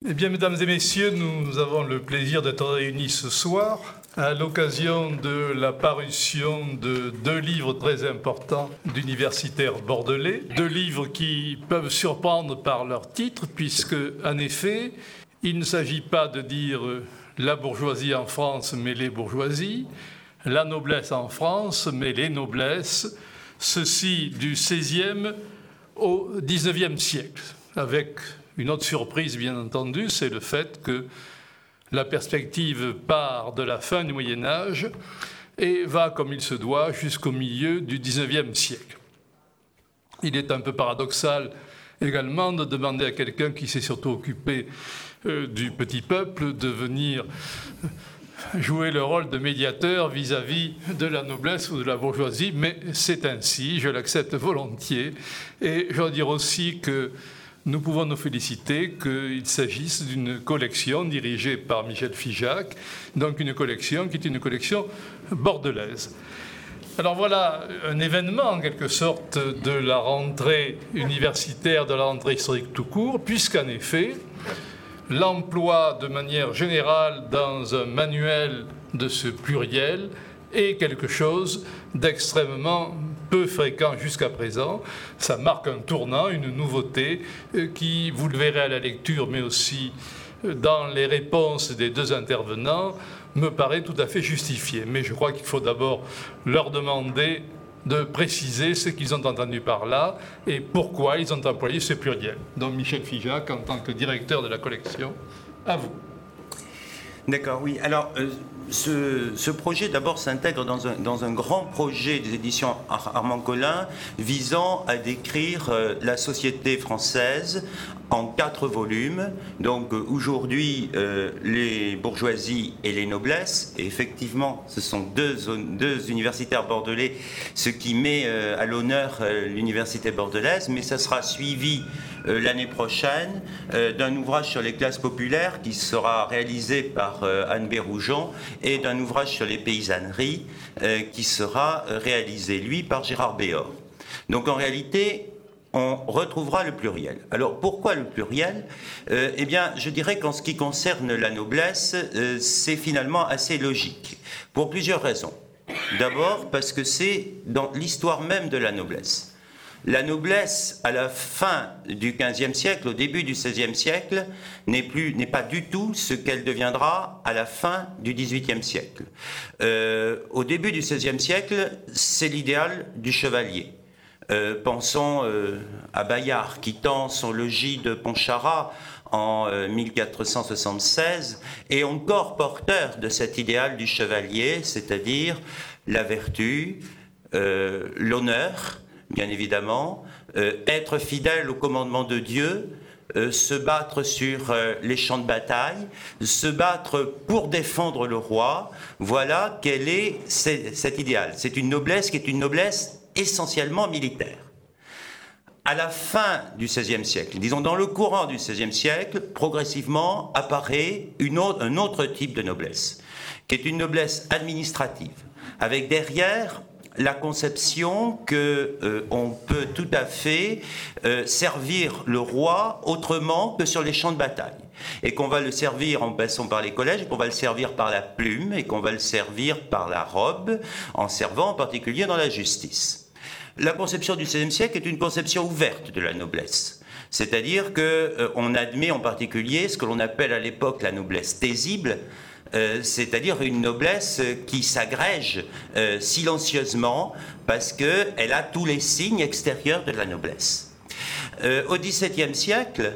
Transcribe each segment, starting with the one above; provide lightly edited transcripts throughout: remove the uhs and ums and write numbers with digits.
Eh bien, mesdames et messieurs, nous avons le plaisir d'être réunis ce soir à l'occasion de la parution de 2 livres très importants d'universitaires bordelais. 2 livres qui peuvent surprendre par leur titre, puisque, en effet, il ne s'agit pas de dire la bourgeoisie en France, mais les bourgeoisies, la noblesse en France, mais les noblesses, ceci du XVIe au XIXe siècle, avec une autre surprise, bien entendu, c'est le fait que la perspective part de la fin du Moyen-Âge et va, comme il se doit, jusqu'au milieu du XIXe siècle. Il est un peu paradoxal également de demander à quelqu'un qui s'est surtout occupé du petit peuple de venir jouer le rôle de médiateur vis-à-vis de la noblesse ou de la bourgeoisie, mais c'est ainsi, je l'accepte volontiers. Et je dois dire aussi que nous pouvons nous féliciter qu'il s'agisse d'une collection dirigée par Michel Figeac, donc une collection qui est une collection bordelaise. Alors voilà un événement en quelque sorte de la rentrée universitaire, de la rentrée historique tout court, puisqu'en effet, l'emploi de manière générale dans un manuel de ce pluriel est quelque chose d'extrêmement peu fréquent jusqu'à présent. Ça marque un tournant, une nouveauté qui, vous le verrez à la lecture, mais aussi dans les réponses des 2 intervenants, me paraît tout à fait justifiée. Mais je crois qu'il faut d'abord leur demander de préciser ce qu'ils ont entendu par là et pourquoi ils ont employé ce pluriel. Donc Michel Figeac, en tant que directeur de la collection, à vous. D'accord, oui. Alors, ce projet, d'abord, s'intègre dans un grand projet des éditions Armand Collin visant à décrire la société française en 4 volumes. Donc, aujourd'hui, les bourgeoisies et les noblesses. Et effectivement, ce sont deux universitaires bordelais, ce qui met à l'honneur l'université bordelaise. Mais ça sera suivi l'année prochaine d'un ouvrage sur les classes populaires qui sera réalisé par Anne Bérougeon et d'un ouvrage sur les paysanneries qui sera réalisé, lui, par Gérard Béor. Donc en réalité, on retrouvera le pluriel. Alors pourquoi le pluriel ? Eh bien, je dirais qu'en ce qui concerne la noblesse, c'est finalement assez logique, pour plusieurs raisons. D'abord parce que c'est dans l'histoire même de la noblesse. La noblesse, à la fin du XVe siècle, au début du XVIe siècle, n'est pas du tout ce qu'elle deviendra à la fin du XVIIIe siècle. Au début du XVIe siècle, c'est l'idéal du chevalier. Pensons à Bayard, quittant son logis de Pontcharrat en 1476, et encore porteur de cet idéal du chevalier, c'est-à-dire la vertu, l'honneur, bien évidemment, être fidèle au commandement de Dieu, se battre sur les champs de bataille, se battre pour défendre le roi. Voilà quel est cet idéal. C'est une noblesse qui est une noblesse essentiellement militaire. À la fin du XVIe siècle, disons dans le courant du XVIe siècle, progressivement apparaît un autre type de noblesse, qui est une noblesse administrative, avec derrière la conception qu'on peut tout à fait servir le roi autrement que sur les champs de bataille. Et qu'on va le servir en passant par les collèges, et qu'on va le servir par la plume, et qu'on va le servir par la robe, en servant en particulier dans la justice. La conception du XVIe siècle est une conception ouverte de la noblesse. C'est-à-dire qu'on admet en particulier ce que l'on appelle à l'époque la noblesse taisible, c'est-à-dire une noblesse qui s'agrège silencieusement parce qu'elle a tous les signes extérieurs de la noblesse. Au XVIIe siècle,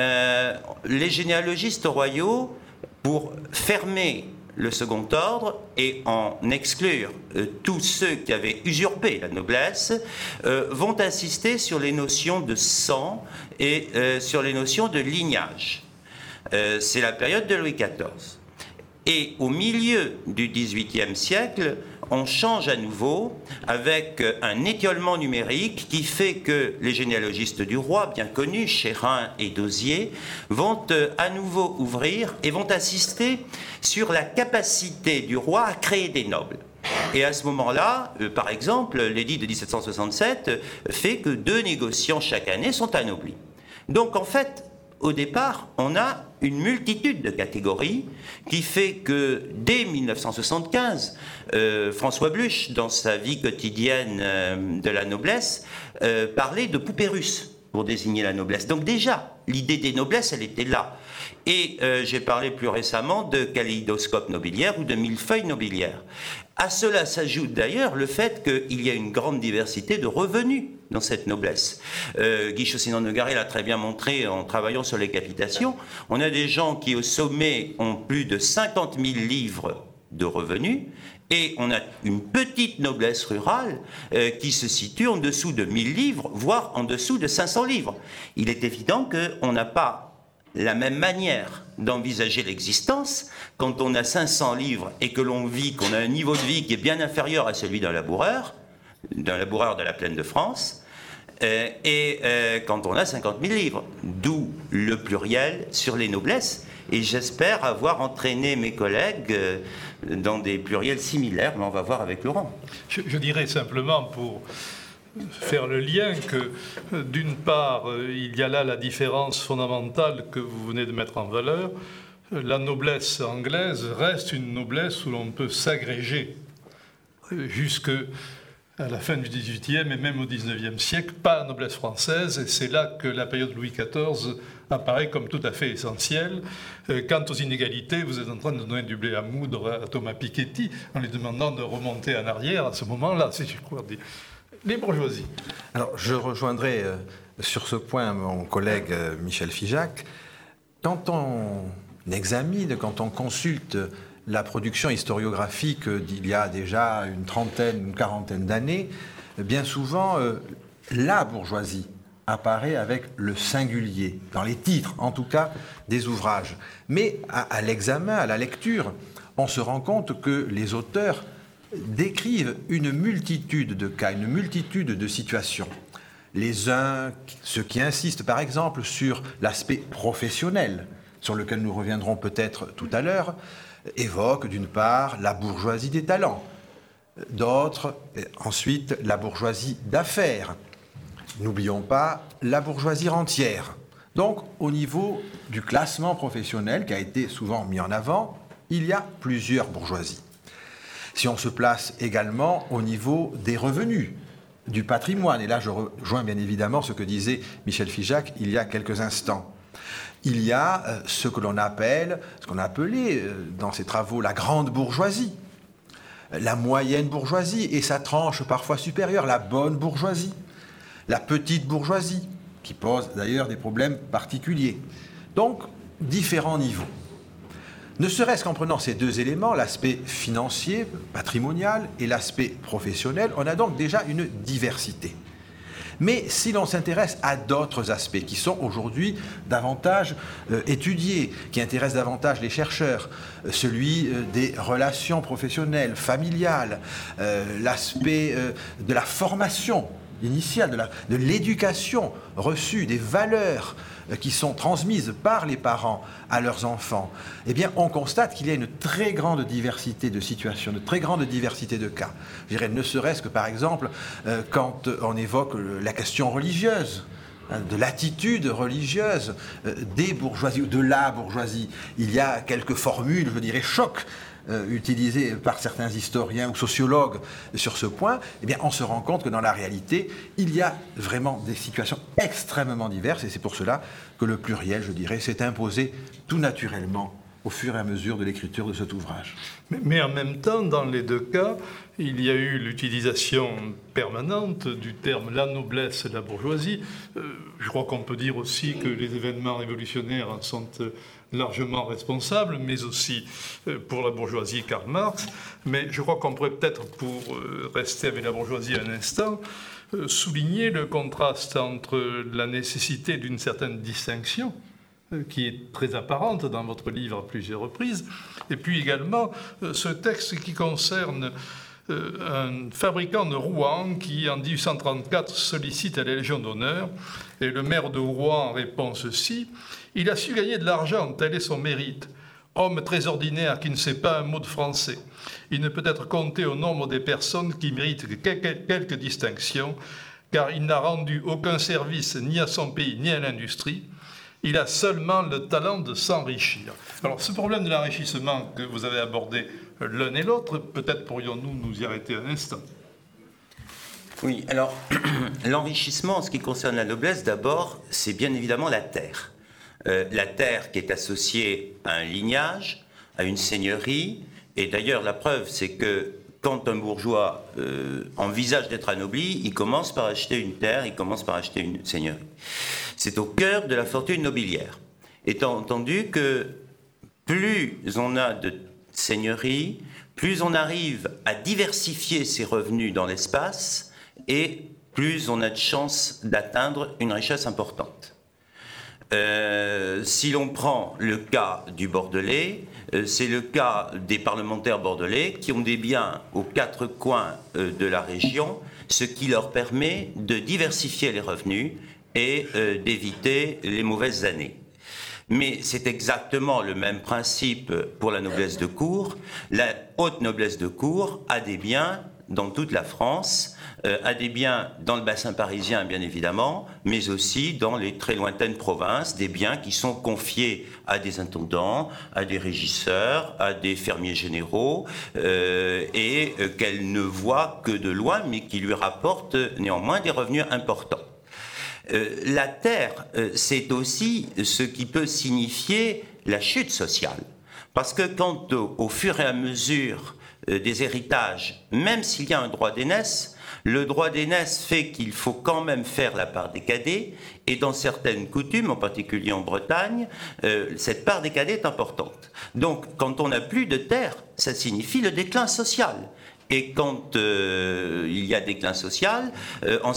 les généalogistes royaux, pour fermer le second ordre et en exclure tous ceux qui avaient usurpé la noblesse, vont insister sur les notions de sang et sur les notions de lignage. C'est la période de Louis XIV. Et au milieu du XVIIIe siècle, on change à nouveau avec un étiolement numérique qui fait que les généalogistes du roi, bien connus, Chérin et Dauzier, vont à nouveau ouvrir et vont insister sur la capacité du roi à créer des nobles. Et à ce moment-là, par exemple, l'édit de 1767 fait que 2 négociants chaque année sont anoblis. Donc en fait, au départ, on a une multitude de catégories qui fait que dès 1975, François Bluch, dans sa vie quotidienne de la noblesse, parlait de poupées russes pour désigner la noblesse. Donc déjà, l'idée des noblesses, elle était là. Et j'ai parlé plus récemment de kaléidoscope nobiliaire ou de millefeuille nobiliaire. À cela s'ajoute d'ailleurs le fait qu'il y a une grande diversité de revenus dans cette noblesse. Guy Chaussillon-Nogaret l'a très bien montré en travaillant sur les capitations. On a des gens qui, au sommet, ont plus de 50 000 livres de revenus, et on a une petite noblesse rurale qui se situe en dessous de 1000 livres, voire en dessous de 500 livres. Il est évident qu'on n'a pas la même manière d'envisager l'existence quand on a 500 livres et que l'on vit, qu'on a un niveau de vie qui est bien inférieur à celui d'un laboureur de la plaine de France, et quand on a 50 000 livres. D'où le pluriel sur les noblesses. Et j'espère avoir entraîné mes collègues dans des pluriels similaires, mais on va voir avec Laurent. Je dirais simplement pour faire le lien que, d'une part, il y a là la différence fondamentale que vous venez de mettre en valeur. La noblesse anglaise reste une noblesse où l'on peut s'agréger jusque à la fin du XVIIIe et même au XIXe siècle, pas la noblesse française, et c'est là que la période Louis XIV apparaît comme tout à fait essentielle. Quant aux inégalités, vous êtes en train de donner du blé à moudre à Thomas Piketty en lui demandant de remonter en arrière à ce moment-là, si je crois dire. Les bourgeoisies. Alors, je rejoindrai sur ce point mon collègue Michel Figeac. Quand on examine, quand on consulte la production historiographique d'il y a déjà une trentaine, une quarantaine d'années, bien souvent, la bourgeoisie apparaît avec le singulier, dans les titres, en tout cas, des ouvrages. Mais à l'examen, à la lecture, on se rend compte que les auteurs décrivent une multitude de cas, une multitude de situations. Les uns, ceux qui insistent par exemple sur l'aspect professionnel, sur lequel nous reviendrons peut-être tout à l'heure, évoquent d'une part la bourgeoisie des talents, d'autres, ensuite, la bourgeoisie d'affaires. N'oublions pas la bourgeoisie rentière. Donc, au niveau du classement professionnel qui a été souvent mis en avant, il y a plusieurs bourgeoisies. Si on se place également au niveau des revenus, du patrimoine, et là je rejoins bien évidemment ce que disait Michel Figeac il y a quelques instants, il y a ce qu'on appelait dans ses travaux la grande bourgeoisie, la moyenne bourgeoisie et sa tranche parfois supérieure, la bonne bourgeoisie, la petite bourgeoisie, qui pose d'ailleurs des problèmes particuliers. Donc, différents niveaux. Ne serait-ce qu'en prenant ces deux éléments, l'aspect financier, patrimonial et l'aspect professionnel, on a donc déjà une diversité. Mais si l'on s'intéresse à d'autres aspects qui sont aujourd'hui davantage étudiés, qui intéressent davantage les chercheurs, celui des relations professionnelles, familiales, l'aspect de la formation initiale, de l'éducation reçue, des valeurs qui sont transmises par les parents à leurs enfants, eh bien, on constate qu'il y a une très grande diversité de situations, de très grande diversité de cas. Je dirais, ne serait-ce que, par exemple, quand on évoque la question religieuse, de l'attitude religieuse des bourgeoisies, ou de la bourgeoisie. Il y a quelques formules, je dirais, chocs, utilisées par certains historiens ou sociologues sur ce point, eh bien, on se rend compte que dans la réalité, il y a vraiment des situations extrêmement diverses, et c'est pour cela que le pluriel, je dirais, s'est imposé tout naturellement au fur et à mesure de l'écriture de cet ouvrage. Mais en même temps, dans les deux cas, il y a eu l'utilisation permanente du terme la noblesse et la bourgeoisie. Je crois qu'on peut dire aussi que les événements révolutionnaires en sont largement responsables, mais aussi pour la bourgeoisie Karl Marx. Mais je crois qu'on pourrait peut-être, pour rester avec la bourgeoisie un instant, souligner le contraste entre la nécessité d'une certaine distinction, qui est très apparente dans votre livre à plusieurs reprises, et puis également ce texte qui concerne un fabricant de Rouen qui, en 1834, sollicite à la Légion d'honneur, et le maire de Rouen répond ceci: « Il a su gagner de l'argent, tel est son mérite. Homme très ordinaire qui ne sait pas un mot de français. Il ne peut être compté au nombre des personnes qui méritent quelque distinction, car il n'a rendu aucun service ni à son pays ni à l'industrie. Il a seulement le talent de s'enrichir. Alors, ce problème de l'enrichissement que vous avez abordé l'un et l'autre, peut-être pourrions-nous nous y arrêter un instant. Oui, alors, l'enrichissement en ce qui concerne la noblesse, d'abord, c'est bien évidemment la terre. La terre qui est associée à un lignage, à une seigneurie, et d'ailleurs, la preuve, c'est que quand un bourgeois envisage d'être anobli, il commence par acheter une terre, il commence par acheter une seigneurie. C'est au cœur de la fortune nobiliaire. Étant entendu que plus on a de seigneuries, plus on arrive à diversifier ses revenus dans l'espace, et plus on a de chances d'atteindre une richesse importante. Si l'on prend le cas du Bordelais, c'est le cas des parlementaires bordelais qui ont des biens aux quatre coins de la région, ce qui leur permet de diversifier les revenus et d'éviter les mauvaises années. Mais c'est exactement le même principe pour la noblesse de cour. La haute noblesse de cour a des biens dans toute la France, a des biens dans le bassin parisien bien évidemment, mais aussi dans les très lointaines provinces, des biens qui sont confiés à des intendants, à des régisseurs, à des fermiers généraux, et qu'elle ne voit que de loin, mais qui lui rapportent néanmoins des revenus importants. La terre, c'est aussi ce qui peut signifier la chute sociale, parce que quand au fur et à mesure des héritages, même s'il y a un droit d'aînesse, le droit d'aînesse fait qu'il faut quand même faire la part des cadets, et dans certaines coutumes, en particulier en Bretagne, cette part des cadets est importante. Donc, quand on n'a plus de terre, ça signifie le déclin social. Et quand il y a déclin social, en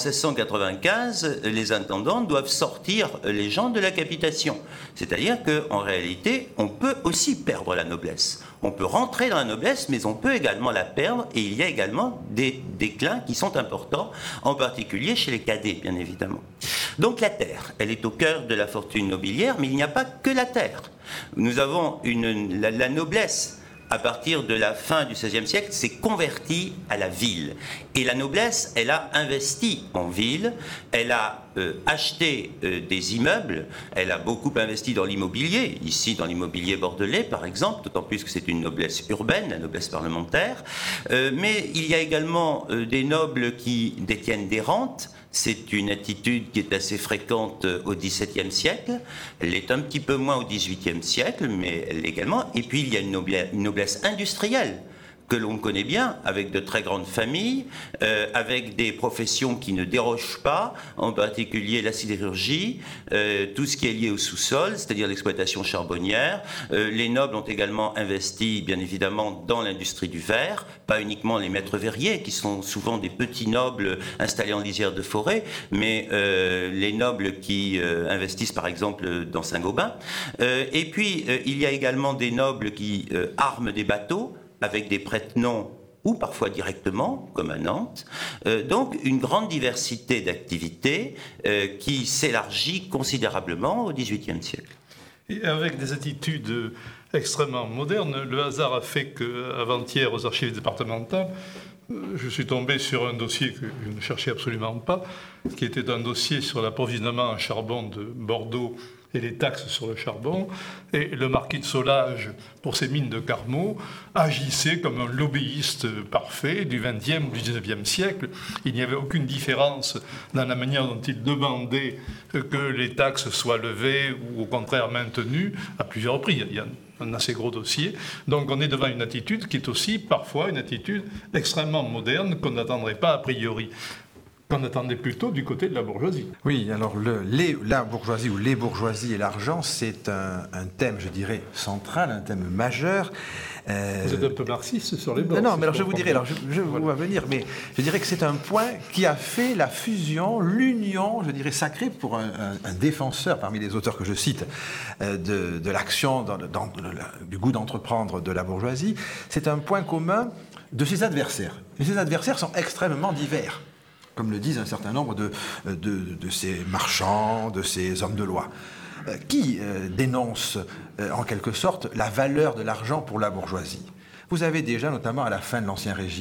1695, les intendants doivent sortir les gens de la capitation. C'est-à-dire qu'en réalité, on peut aussi perdre la noblesse. On peut rentrer dans la noblesse, mais on peut également la perdre, et il y a également des déclins qui sont importants, en particulier chez les cadets, bien évidemment. Donc la terre, elle est au cœur de la fortune nobiliaire, mais il n'y a pas que la terre. Nous avons la noblesse, à partir de la fin du XVIe siècle, s'est convertie à la ville. Et la noblesse, elle a investi en ville, elle a acheté des immeubles, elle a beaucoup investi dans l'immobilier, ici dans l'immobilier bordelais par exemple, d'autant plus que c'est une noblesse urbaine, la noblesse parlementaire, mais il y a également des nobles qui détiennent des rentes. C'est une attitude qui est assez fréquente au XVIIe siècle. Elle est un petit peu moins au XVIIIe siècle, mais elle l'est également. Et puis il y a une noblesse industrielle que l'on connaît bien, avec de très grandes familles, avec des professions qui ne dérogent pas, en particulier la sidérurgie, tout ce qui est lié au sous-sol, c'est-à-dire l'exploitation charbonnière. Les nobles ont également investi, bien évidemment, dans l'industrie du verre, pas uniquement les maîtres verriers, qui sont souvent des petits nobles installés en lisière de forêt, mais les nobles qui investissent, par exemple, dans Saint-Gobain. Et puis, il y a également des nobles qui arment des bateaux, avec des prête-noms ou parfois directement, comme à Nantes. Donc une grande diversité d'activités qui s'élargit considérablement au XVIIIe siècle. Et avec des attitudes extrêmement modernes, le hasard a fait qu'avant-hier, aux archives départementales, je suis tombé sur un dossier que je ne cherchais absolument pas, qui était un dossier sur l'approvisionnement en charbon de Bordeaux et les taxes sur le charbon, et le marquis de Solages, pour ses mines de Carmaux, agissait comme un lobbyiste parfait du XXe ou du XIXe siècle. Il n'y avait aucune différence dans la manière dont il demandait que les taxes soient levées ou au contraire maintenues à plusieurs reprises. Il y a un assez gros dossier. Donc on est devant une attitude qui est aussi parfois une attitude extrêmement moderne qu'on n'attendrait pas a priori. Qu'on attendait plutôt du côté de la bourgeoisie. Oui, alors la bourgeoisie ou les bourgeoisies et l'argent, c'est un thème, je dirais, central, un thème majeur. Vous êtes un peu marxiste sur les bords. Non, mais alors je vous dirais, je vous vais venir, mais je dirais que c'est un point qui a fait la fusion, l'union, je dirais, sacrée pour un défenseur, parmi les auteurs que je cite, de l'action, du goût d'entreprendre de la bourgeoisie. C'est un point commun de ses adversaires. Et ses adversaires sont extrêmement divers, comme le disent un certain nombre de ces marchands, de ces hommes de loi, qui dénoncent en quelque sorte la valeur de l'argent pour la bourgeoisie. Vous avez déjà, notamment à la fin de l'Ancien Régime,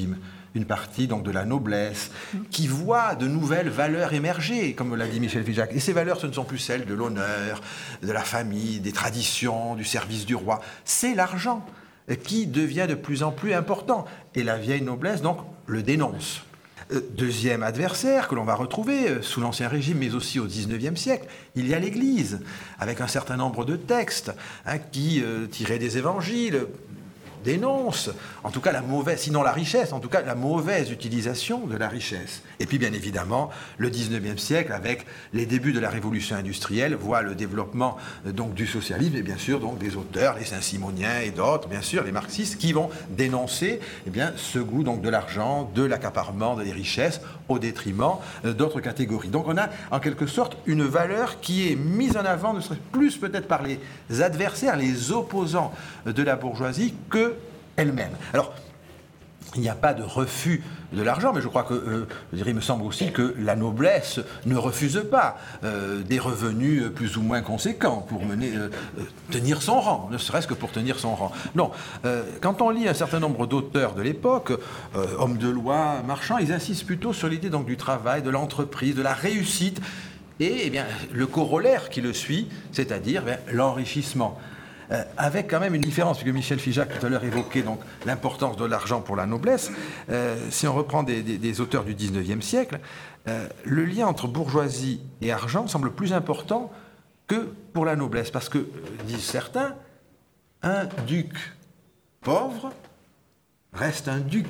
une partie donc de la noblesse, qui voit de nouvelles valeurs émerger, comme l'a dit Michel Figeac. Et ces valeurs, ce ne sont plus celles de l'honneur, de la famille, des traditions, du service du roi. C'est l'argent qui devient de plus en plus important. Et la vieille noblesse, donc, le dénonce. Deuxième adversaire que l'on va retrouver sous l'Ancien Régime, mais aussi au XIXe siècle, il y a l'Église, avec un certain nombre de textes qui, tirés des évangiles, dénoncent, en tout cas la mauvaise, sinon la richesse, en tout cas la mauvaise utilisation de la richesse. Et puis bien évidemment, le XIXe siècle, avec les débuts de la révolution industrielle, voit le développement donc du socialisme, et bien sûr donc des auteurs, les Saint-Simoniens et d'autres, bien sûr, les marxistes, qui vont dénoncer ce goût donc de l'argent, de l'accaparement des richesses, au détriment d'autres catégories. Donc on a en quelque sorte une valeur qui est mise en avant, ne serait plus peut-être par les adversaires, les opposants de la bourgeoisie, que elle-même. Alors, il n'y a pas de refus de l'argent, mais je crois que, il me semble aussi que la noblesse ne refuse pas des revenus plus ou moins conséquents pour tenir son rang, ne serait-ce que pour tenir son rang. Non, quand on lit un certain nombre d'auteurs de l'époque, hommes de loi, marchands, ils insistent plutôt sur l'idée donc du travail, de l'entreprise, de la réussite, et bien, le corollaire qui le suit, c'est-à-dire l'enrichissement. Avec quand même une différence, puisque Michel Figeac tout à l'heure évoquait donc l'importance de l'argent pour la noblesse. Si on reprend des auteurs du XIXe siècle, le lien entre bourgeoisie et argent semble plus important que pour la noblesse, parce que, disent certains, un duc pauvre reste un duc,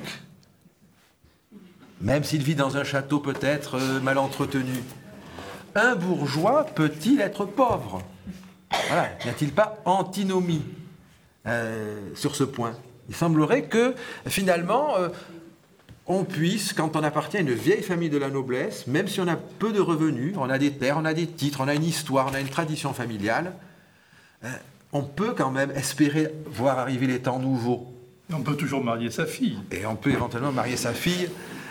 même s'il vit dans un château peut-être mal entretenu. Un bourgeois peut-il être pauvre ? Voilà, n'y a-t-il pas antinomie sur ce point ? Il semblerait que, finalement, on puisse, quand on appartient à une vieille famille de la noblesse, même si on a peu de revenus, on a des terres, on a des titres, on a une histoire, on a une tradition familiale, on peut quand même espérer voir arriver les temps nouveaux. On peut toujours marier sa fille. Et on peut éventuellement marier sa fille.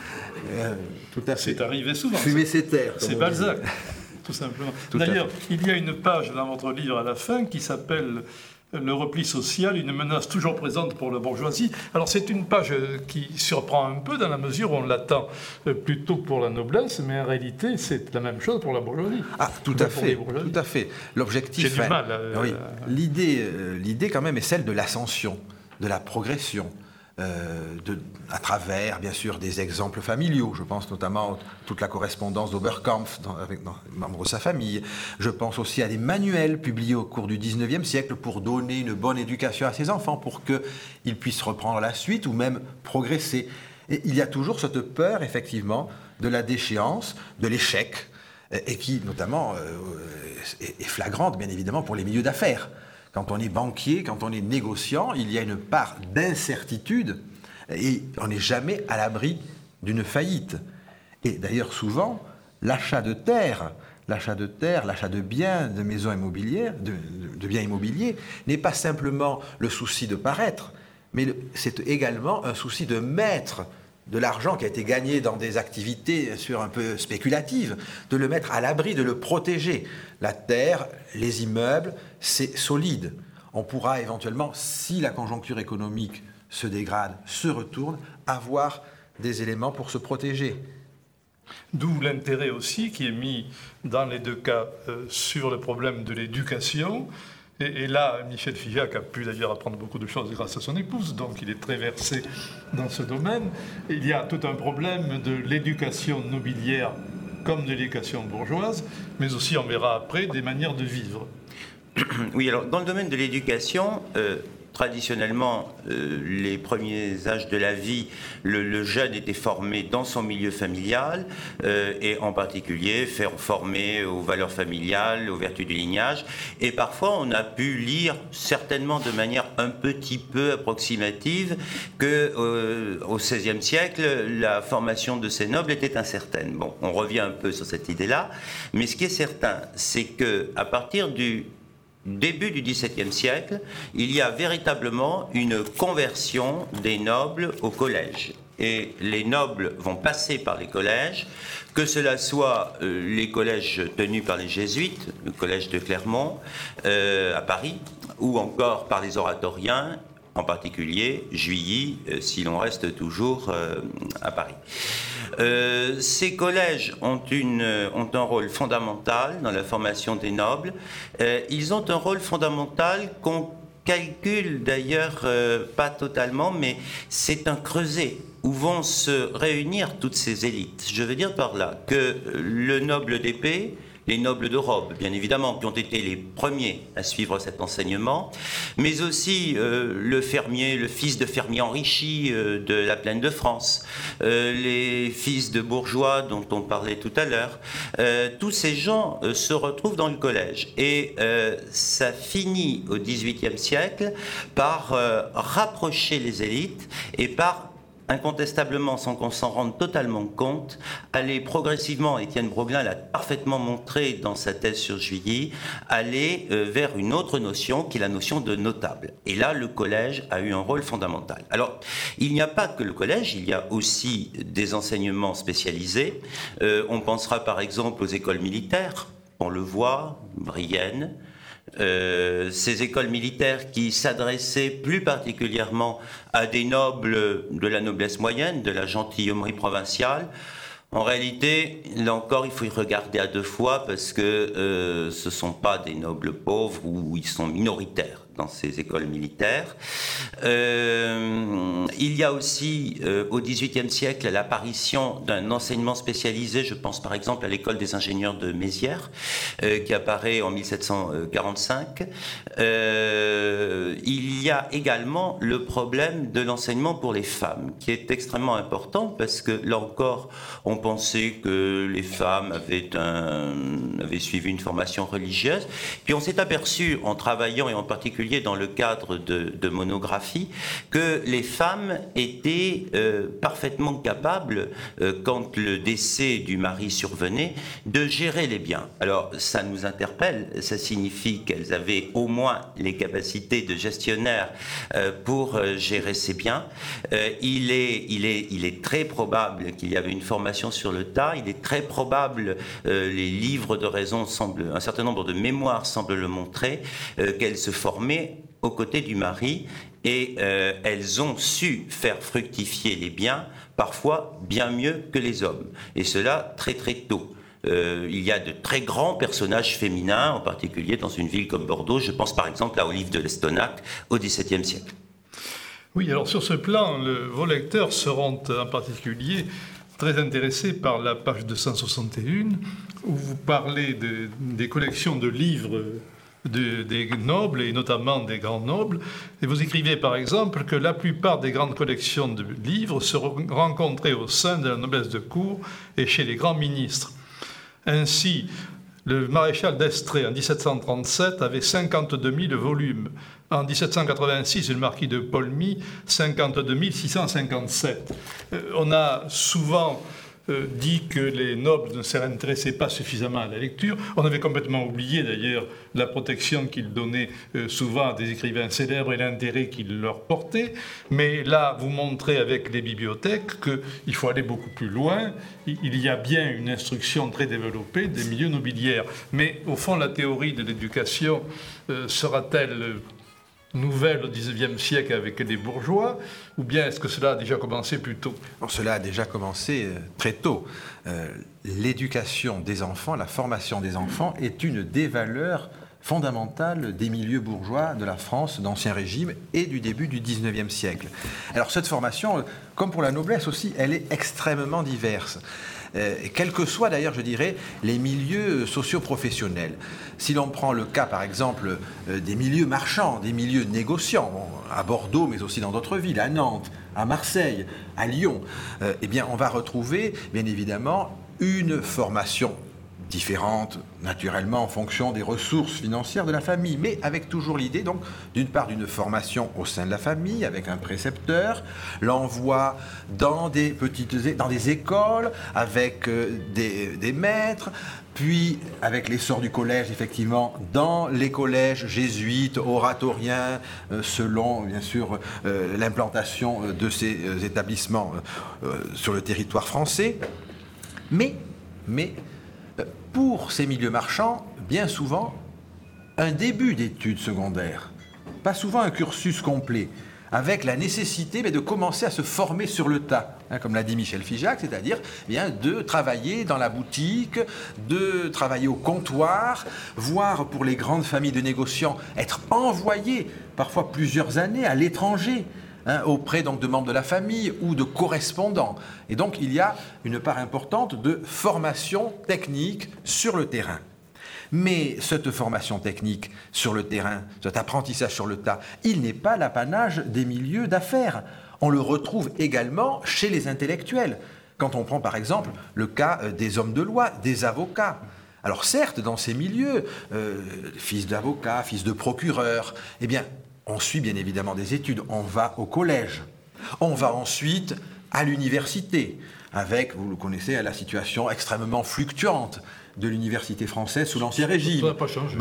Tout à fait. C'est arrivé souvent. Fumer ses terres. C'est Balzac. Tout simplement. D'ailleurs, il y a une page dans votre livre à la fin qui s'appelle « Le repli social, une menace toujours présente pour la bourgeoisie ». Alors c'est une page qui surprend un peu dans la mesure où on l'attend plutôt pour la noblesse, mais en réalité c'est la même chose pour la bourgeoisie. Ah, tout à fait, tout à fait. L'objectif... J'ai du mal. Oui, l'idée quand même est celle de l'ascension, de la progression. À travers, bien sûr, des exemples familiaux. Je pense notamment à toute la correspondance d'Oberkampf avec les membres de sa famille. Je pense aussi à des manuels publiés au cours du XIXe siècle pour donner une bonne éducation à ses enfants, pour qu'ils puissent reprendre la suite ou même progresser. Et il y a toujours cette peur, effectivement, de la déchéance, de l'échec, et qui, notamment, est flagrante, bien évidemment, pour les milieux d'affaires. Quand on est banquier, quand on est négociant, il y a une part d'incertitude et on n'est jamais à l'abri d'une faillite. Et d'ailleurs, souvent, l'achat de terre, l'achat de biens, de maisons immobilières, de biens immobiliers, n'est pas simplement le souci de paraître, mais c'est également un souci de mettre de l'argent qui a été gagné dans des activités bien sûr un peu spéculatives, de le mettre à l'abri, de le protéger. La terre, les immeubles, c'est solide. On pourra éventuellement, si la conjoncture économique se dégrade, se retourne, avoir des éléments pour se protéger. D'où l'intérêt aussi qui est mis dans les deux cas sur le problème de l'éducation. Et là, Michel Figeac a pu d'ailleurs apprendre beaucoup de choses grâce à son épouse, donc il est très versé dans ce domaine. Il y a tout un problème de l'éducation nobiliaire comme de l'éducation bourgeoise, mais aussi, on verra après, des manières de vivre. Oui, alors dans le domaine de l'éducation, traditionnellement, les premiers âges de la vie, le jeune était formé dans son milieu familial et en particulier formé aux valeurs familiales, aux vertus du lignage. Et parfois, on a pu lire, certainement de manière un petit peu approximative, qu'au XVIe siècle, la formation de ces nobles était incertaine. Bon, on revient un peu sur cette idée-là, mais ce qui est certain, c'est qu'à partir du début du XVIIe siècle, il y a véritablement une conversion des nobles au collège. Et les nobles vont passer par les collèges, que cela soit les collèges tenus par les jésuites, le collège de Clermont à Paris, ou encore par les oratoriens, en particulier Juilly, si l'on reste toujours à Paris. Ces collèges ont un rôle fondamental dans la formation des nobles. Ils ont un rôle fondamental qu'on calcule d'ailleurs pas totalement, mais c'est un creuset où vont se réunir toutes ces élites. Je veux dire par là que le noble d'épée, les nobles de robe, bien évidemment, qui ont été les premiers à suivre cet enseignement, mais aussi le fermier, le fils de fermier enrichi de la plaine de France, les fils de bourgeois dont on parlait tout à l'heure, tous ces gens se retrouvent dans le collège. Et ça finit au XVIIIe siècle par rapprocher les élites et par incontestablement, sans qu'on s'en rende totalement compte, aller progressivement, Étienne Broglin l'a parfaitement montré dans sa thèse sur Juilly, aller vers une autre notion qui est la notion de notable. Et là, le collège a eu un rôle fondamental. Alors, il n'y a pas que le collège, il y a aussi des enseignements spécialisés. On pensera par exemple aux écoles militaires, on le voit, Brienne, ces écoles militaires qui s'adressaient plus particulièrement à des nobles de la noblesse moyenne, de la gentilhommerie provinciale. En réalité, là encore, il faut y regarder à deux fois parce que ce ne sont pas des nobles pauvres ou ils sont minoritaires dans ces écoles militaires. Il y a aussi, au XVIIIe siècle, l'apparition d'un enseignement spécialisé, je pense par exemple à l'école des ingénieurs de Mézières, qui apparaît en 1745. Il y a également le problème de l'enseignement pour les femmes, qui est extrêmement important parce que, là encore, on pensait que les femmes avaient suivi une formation religieuse. Puis on s'est aperçu, en travaillant et en particulier dans le cadre de monographies, que les femmes étaient parfaitement capables, quand le décès du mari survenait, de gérer les biens. Alors ça nous interpelle, ça signifie qu'elles avaient au moins les capacités de gestionnaire pour gérer ces biens. Il est très probable qu'il y avait une formation sur le tas, il est très probable, les livres de raison semblent, un certain nombre de mémoires semblent le montrer, qu'elles se formaient aux côtés du mari et elles ont su faire fructifier les biens, parfois bien mieux que les hommes, et cela très très tôt. Il y a de très grands personnages féminins, en particulier dans une ville comme Bordeaux, je pense par exemple à Olive de Lestonac au XVIIe siècle. Oui, alors sur ce plan, vos lecteurs seront en particulier très intéressés par la page 261, où vous parlez des collections de livres des nobles, et notamment des grands nobles. Et vous écrivez par exemple que la plupart des grandes collections de livres se rencontraient au sein de la noblesse de cour et chez les grands ministres. Ainsi, le maréchal d'Estrées, en 1737, avait 52 000 volumes. En 1786, le marquis de Paulmy, 52 657. On a souvent dit que les nobles ne s'intéressaient pas suffisamment à la lecture. On avait complètement oublié d'ailleurs la protection qu'ils donnaient souvent à des écrivains célèbres et l'intérêt qu'ils leur portaient. Mais là, vous montrez avec les bibliothèques qu'il faut aller beaucoup plus loin. Il y a bien une instruction très développée des milieux nobiliaires. Mais au fond, la théorie de l'éducation sera-t-elle nouvelle au XIXe siècle avec les bourgeois, ou bien est-ce que cela a déjà commencé plus tôt ? Cela a déjà commencé très tôt. L'éducation des enfants, la formation des enfants est une des valeurs fondamentales des milieux bourgeois de la France d'Ancien Régime et du début du XIXe siècle. Alors cette formation, comme pour la noblesse aussi, elle est extrêmement diverse. Quels que soient d'ailleurs, je dirais, les milieux socio-professionnels. Si l'on prend le cas, par exemple, des milieux marchands, des milieux négociants, à Bordeaux, mais aussi dans d'autres villes, à Nantes, à Marseille, à Lyon, eh bien, on va retrouver, bien évidemment, une formation différentes, naturellement, en fonction des ressources financières de la famille, mais avec toujours l'idée, donc, d'une part, d'une formation au sein de la famille, avec un précepteur, l'envoi dans des écoles, avec des maîtres, puis, avec l'essor du collège, effectivement, dans les collèges jésuites, oratoriens, selon, bien sûr, l'implantation de ces établissements sur le territoire français. Mais pour ces milieux marchands, bien souvent, un début d'études secondaires, pas souvent un cursus complet. avec la nécessité de commencer à se former sur le tas, comme l'a dit Michel Figeac, c'est-à-dire de travailler dans la boutique, de travailler au comptoir, voire pour les grandes familles de négociants, être envoyés parfois plusieurs années à l'étranger, auprès donc de membres de la famille ou de correspondants. Et donc il y a une part importante de formation technique sur le terrain. Mais cette formation technique sur le terrain, cet apprentissage sur le tas, il n'est pas l'apanage des milieux d'affaires. On le retrouve également chez les intellectuels. Quand on prend par exemple le cas des hommes de loi, des avocats. Alors certes, dans ces milieux, fils d'avocat, fils de procureur, eh bien, on suit bien évidemment des études, on va au collège, on va ensuite à l'université, avec, vous le connaissez, la situation extrêmement fluctuante de l'université française sous l'Ancien Régime. Ça n'a pas changé.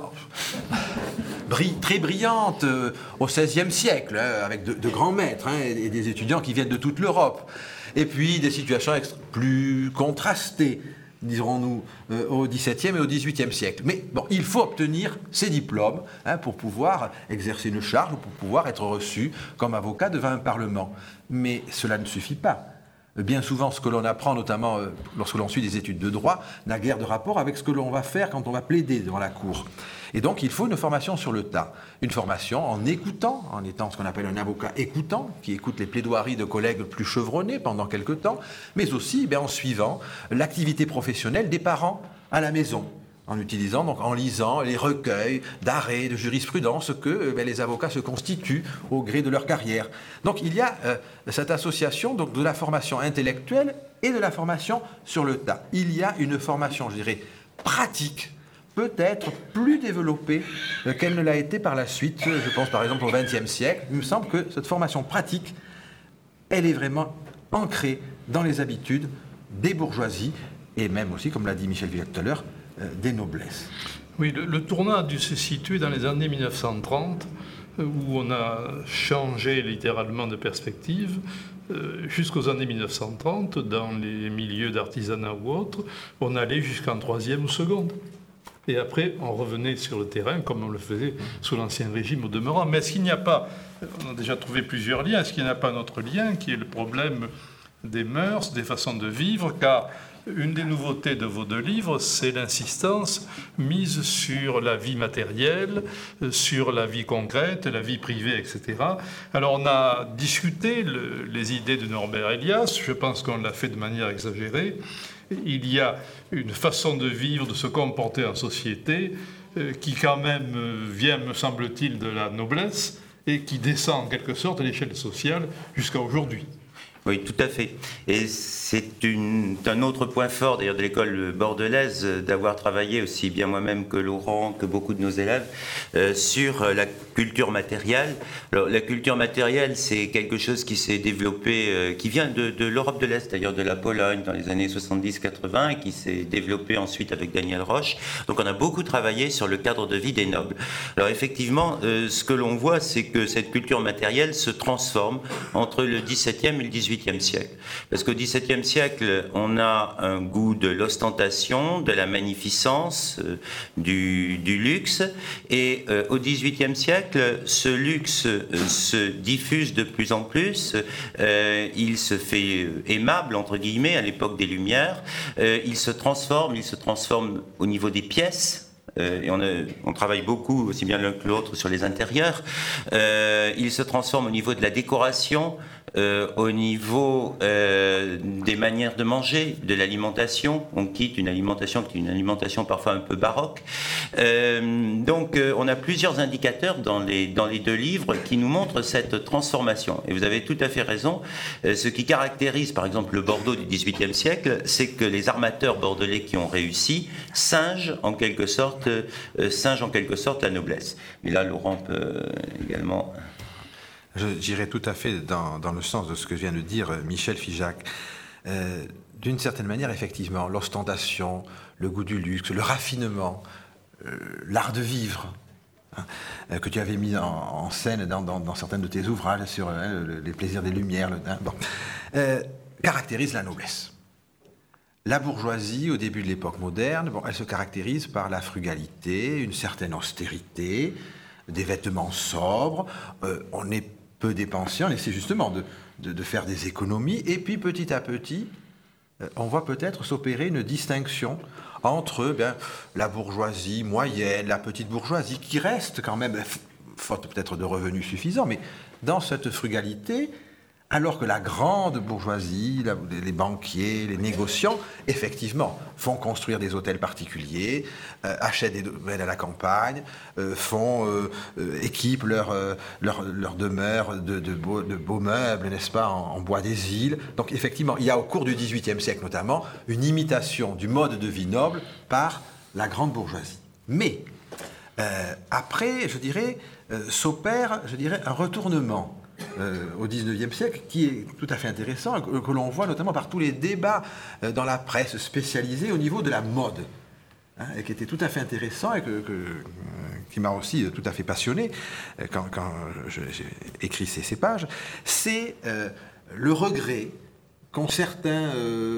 Très brillante au XVIe siècle, avec de grands maîtres et des étudiants qui viennent de toute l'Europe. Et puis des situations plus contrastées, dirons-nous, au XVIIe et au XVIIIe siècle. Mais bon, il faut obtenir ces diplômes pour pouvoir exercer une charge ou pour pouvoir être reçu comme avocat devant un parlement. Mais cela ne suffit pas. Bien souvent, ce que l'on apprend, notamment lorsque l'on suit des études de droit, n'a guère de rapport avec ce que l'on va faire quand on va plaider devant la cour. Et donc, il faut une formation sur le tas. Une formation en écoutant, en étant ce qu'on appelle un avocat écoutant, qui écoute les plaidoiries de collègues plus chevronnés pendant quelque temps, mais aussi en suivant l'activité professionnelle des parents à la maison, en utilisant, donc en lisant les recueils d'arrêts, de jurisprudence que les avocats se constituent au gré de leur carrière. Donc il y a cette association donc, de la formation intellectuelle et de la formation sur le tas. Il y a une formation, je dirais, pratique, peut-être plus développée qu'elle ne l'a été par la suite. Je pense par exemple au XXe siècle. Il me semble que cette formation pratique, elle est vraiment ancrée dans les habitudes des bourgeoisies et même aussi, comme l'a dit Michel Figeac tout à l'heure, des noblesses. Oui, le tournant a dû se situer dans les années 1930, où on a changé littéralement de perspective. Jusqu'aux années 1930, dans les milieux d'artisanat ou autres, on allait jusqu'en troisième ou seconde. Et après, on revenait sur le terrain, comme on le faisait sous l'Ancien Régime au demeurant. Mais est-ce qu'il n'y a pas, on a déjà trouvé plusieurs liens, est-ce qu'il n'y a pas un autre lien qui est le problème des mœurs, des façons de vivre, car une des nouveautés de vos deux livres, c'est l'insistance mise sur la vie matérielle, sur la vie concrète, la vie privée, etc. Alors on a discuté les idées de Norbert Elias, je pense qu'on l'a fait de manière exagérée. Il y a une façon de vivre, de se comporter en société, qui quand même vient, me semble-t-il, de la noblesse et qui descend en quelque sorte à l'échelle sociale jusqu'à aujourd'hui. Oui, tout à fait. Et c'est un autre point fort d'ailleurs de l'école bordelaise d'avoir travaillé aussi bien moi-même que Laurent, que beaucoup de nos élèves, sur la culture matérielle. Alors, la culture matérielle, c'est quelque chose qui s'est développé, qui vient de l'Europe de l'Est, d'ailleurs de la Pologne dans les années 70-80, et qui s'est développé ensuite avec Daniel Roche. Donc on a beaucoup travaillé sur le cadre de vie des nobles. Alors effectivement, ce que l'on voit, c'est que cette culture matérielle se transforme entre le XVIIe et le XVIIIe siècle. Parce qu'au XVIIe siècle, on a un goût de l'ostentation, de la magnificence, du luxe, et au XVIIIe siècle, ce luxe se diffuse de plus en plus, il se fait aimable, entre guillemets, à l'époque des Lumières, il se transforme au niveau des pièces, et on travaille beaucoup, aussi bien l'un que l'autre, sur les intérieurs, il se transforme au niveau de la décoration, au niveau des manières de manger, de l'alimentation. On quitte une alimentation qui est une alimentation parfois un peu baroque. Donc on a plusieurs indicateurs dans les deux livres qui nous montrent cette transformation. Et vous avez tout à fait raison. Ce qui caractérise par exemple le Bordeaux du XVIIIe siècle, c'est que les armateurs bordelais qui ont réussi singent en quelque sorte la noblesse. Mais là, Laurent peut également... Je dirais tout à fait dans le sens de ce que vient de dire Michel Figeac. D'une certaine manière, effectivement, l'ostentation, le goût du luxe, le raffinement, l'art de vivre, que tu avais mis en scène dans certains de tes ouvrages sur les plaisirs des Lumières, caractérise la noblesse. La bourgeoisie, au début de l'époque moderne, elle se caractérise par la frugalité, une certaine austérité, des vêtements sobres. On n'est peu dépensier, on essaie justement de faire des économies, et puis petit à petit, on voit peut-être s'opérer une distinction entre la bourgeoisie moyenne, la petite bourgeoisie, qui reste quand même, faute peut-être de revenus suffisants, mais dans cette frugalité, alors que la grande bourgeoisie, les banquiers, les négociants, effectivement, font construire des hôtels particuliers, achètent des domaines à la campagne, équipent leur demeure de beaux meubles, n'est-ce pas, en bois des îles. Donc effectivement, il y a au cours du XVIIIe siècle notamment une imitation du mode de vie noble par la grande bourgeoisie. Mais après, je dirais, s'opère, un retournement au XIXe siècle, qui est tout à fait intéressant, que l'on voit notamment par tous les débats dans la presse spécialisée au niveau de la mode, et qui était tout à fait intéressant et qui m'a aussi tout à fait passionné quand j'ai écrit ces pages. C'est le regret qu'ont certains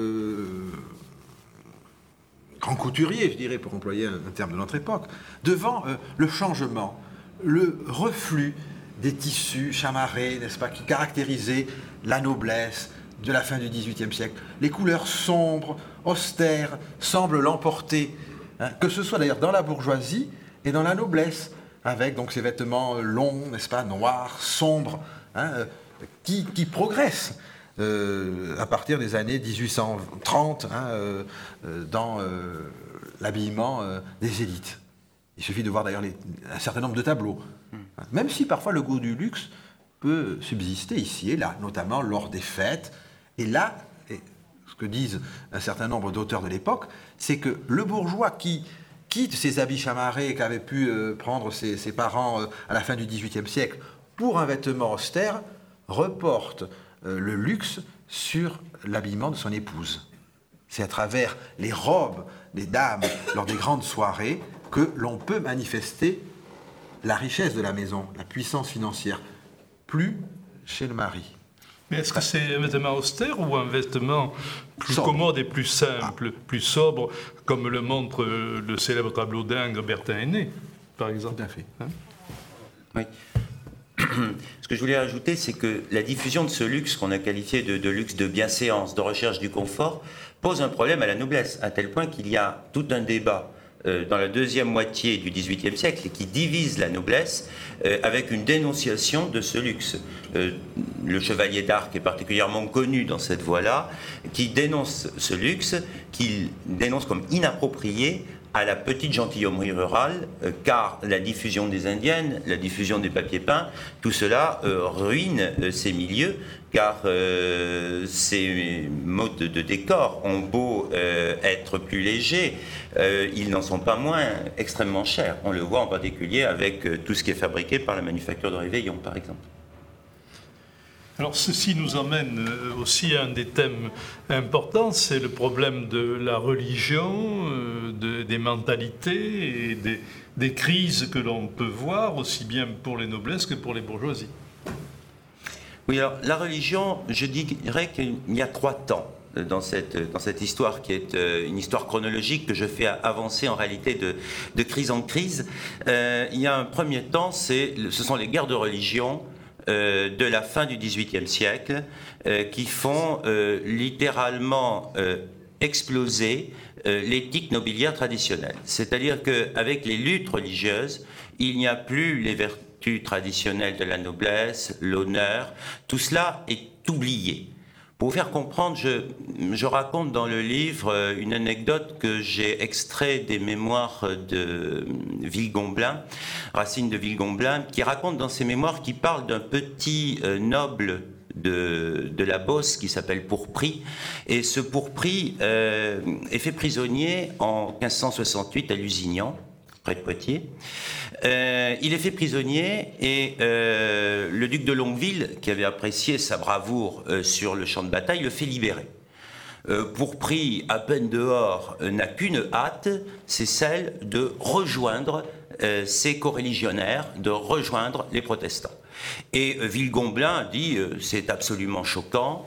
grands couturiers, je dirais, pour employer un terme de notre époque, devant le changement, le reflux des tissus chamarrés, n'est-ce pas, qui caractérisaient la noblesse de la fin du XVIIIe siècle. Les couleurs sombres, austères, semblent l'emporter, que ce soit d'ailleurs dans la bourgeoisie et dans la noblesse, avec donc ces vêtements longs, n'est-ce pas, noirs, sombres, qui progressent à partir des années 1830 dans l'habillement des élites. Il suffit de voir d'ailleurs un certain nombre de tableaux. Même si parfois le goût du luxe peut subsister ici et là, notamment lors des fêtes. Et là, ce que disent un certain nombre d'auteurs de l'époque, c'est que le bourgeois qui quitte ses habits chamarrés qu'avaient pu prendre ses parents à la fin du XVIIIe siècle pour un vêtement austère, reporte le luxe sur l'habillement de son épouse. C'est à travers les robes des dames lors des grandes soirées que l'on peut manifester la richesse de la maison, la puissance financière, plus chez le mari. Mais est-ce que c'est un vêtement austère ou un vêtement plus commode et plus simple, plus sobre, comme le montre le célèbre tableau d'Ingres Bertin Aîné, par exemple? Tout à fait. Oui. Ce que je voulais rajouter, c'est que la diffusion de ce luxe qu'on a qualifié de luxe de bienséance, de recherche du confort, pose un problème à la noblesse, à tel point qu'il y a tout un débat dans la deuxième moitié du XVIIIe siècle qui divise la noblesse avec une dénonciation de ce luxe. Le chevalier d'Arc est particulièrement connu dans cette voie-là, qui dénonce ce luxe, qu'il dénonce comme inapproprié à la petite gentilhommerie rurale, car la diffusion des indiennes, la diffusion des papiers peints, tout cela ruine ces milieux, car ces modes de décor ont beau être plus légers, ils n'en sont pas moins extrêmement chers. On le voit en particulier avec tout ce qui est fabriqué par la manufacture de Réveillon, par exemple. Alors ceci nous emmène aussi à un des thèmes importants, c'est le problème de la religion, des mentalités et des crises que l'on peut voir, aussi bien pour les noblesses que pour les bourgeoisies. Oui, alors la religion, je dirais qu'il y a 3 temps dans cette histoire qui est une histoire chronologique que je fais avancer en réalité de crise en crise. Il y a un premier temps, ce sont les guerres de religion de la fin du XVIIIe siècle qui font littéralement exploser l'éthique nobiliaire traditionnelle. C'est-à-dire qu'avec les luttes religieuses, il n'y a plus les vertus traditionnelles de la noblesse, l'honneur, tout cela est oublié. Pour vous faire comprendre, je raconte dans le livre une anecdote que j'ai extraite des mémoires de Villegomblain, Racine de Villegomblain, qui raconte dans ses mémoires, qui parle d'un petit noble de la Beauce qui s'appelle Pourpris. Et ce Pourpris est fait prisonnier en 1568 à Lusignan, près de Poitiers. Il est fait prisonnier et le duc de Longueville, qui avait apprécié sa bravoure sur le champ de bataille, le fait libérer. Pourpris, à peine dehors, n'a qu'une hâte, c'est celle de rejoindre ses coreligionnaires, de rejoindre les protestants. Et Villegomblain dit c'est absolument choquant.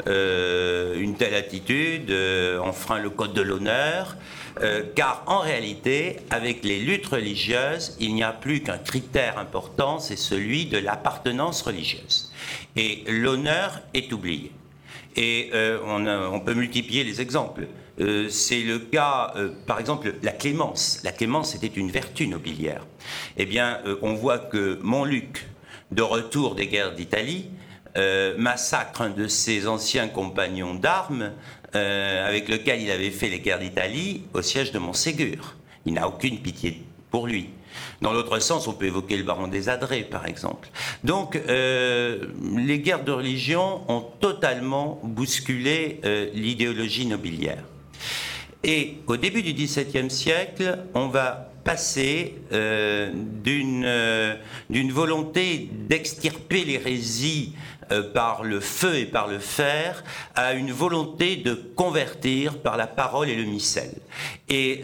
une telle attitude enfreint le code de l'honneur, car en réalité, avec les luttes religieuses, il n'y a plus qu'un critère important, c'est celui de l'appartenance religieuse. Et l'honneur est oublié. Et on peut multiplier les exemples. C'est le cas, par exemple, la clémence. La clémence était une vertu nobiliaire. Eh bien, on voit que Montluc, de retour des guerres d'Italie, massacre un de ses anciens compagnons d'armes, avec lequel il avait fait les guerres d'Italie, au siège de Montségur. Il n'a aucune pitié pour lui. Dans l'autre sens, on peut évoquer le baron des Adrets, par exemple. Donc, les guerres de religion ont totalement bousculé l'idéologie nobiliaire. Et au début du XVIIe siècle, on va passer d'une volonté d'extirper l'hérésie par le feu et par le fer à une volonté de convertir par la parole et le missel. Et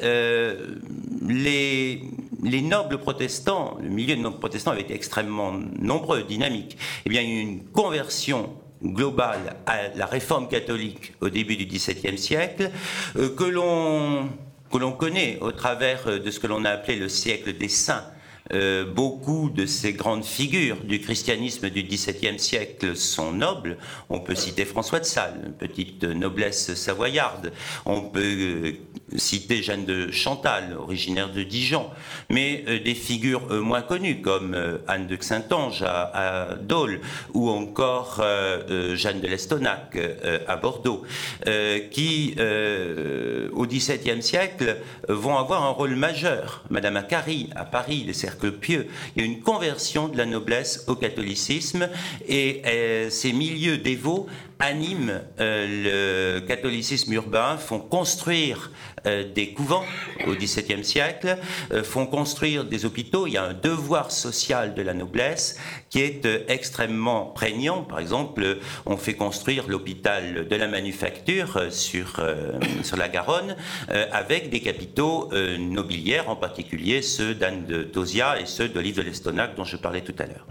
les nobles protestants, le milieu de nobles protestants avait été extrêmement nombreux, dynamique. Eh bien, il y a eu une conversion globale à la réforme catholique au début du XVIIe siècle, que l'on connaît au travers de ce que l'on a appelé le siècle des saints. Beaucoup de ces grandes figures du christianisme du XVIIe siècle sont nobles. On peut citer François de Sales, une petite noblesse savoyarde. On peut citer Jeanne de Chantal, originaire de Dijon. Mais des figures moins connues, comme Anne de Saintonge à Dole, ou encore Jeanne de Lestonac à Bordeaux, qui, au XVIIe siècle, vont avoir un rôle majeur. Madame Acquary, à Paris, les cercles pieux. Il y a une conversion de la noblesse au catholicisme et ces milieux dévots animent le catholicisme urbain, font construire des couvents au XVIIe siècle, font construire des hôpitaux. Il y a un devoir social de la noblesse qui est extrêmement prégnant. Par exemple, on fait construire l'hôpital de la Manufacture sur la Garonne avec des capitaux nobiliaires, en particulier ceux d'Anne de Tauziat et ceux d'Olive de Lestonac dont je parlais tout à l'heure.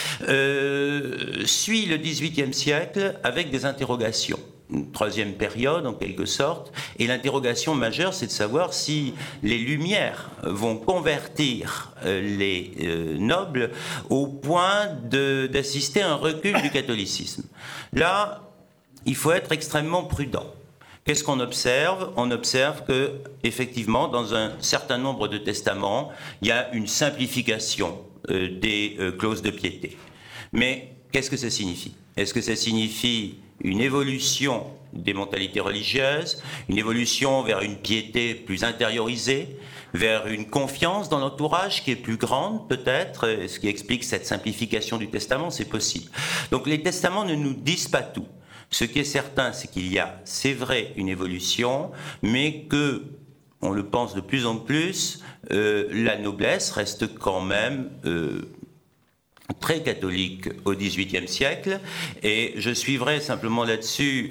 Suit le XVIIIe siècle avec des interrogations. Une troisième période en quelque sorte, et l'interrogation majeure c'est de savoir si les Lumières vont convertir les nobles au point d'assister à un recul du catholicisme. Là, il faut être extrêmement prudent. Qu'est-ce qu'on observe ? On observe que, effectivement, dans un certain nombre de testaments, il y a une simplification des clauses de piété. Mais qu'est-ce que ça signifie ? Est-ce que ça signifie une évolution des mentalités religieuses, une évolution vers une piété plus intériorisée, vers une confiance dans l'entourage qui est plus grande peut-être, ce qui explique cette simplification du testament, c'est possible. Donc les testaments ne nous disent pas tout. Ce qui est certain, c'est qu'il y a, c'est vrai, une évolution, mais que, on le pense de plus en plus, la noblesse reste quand même très catholique au XVIIIe siècle, et je suivrai simplement là-dessus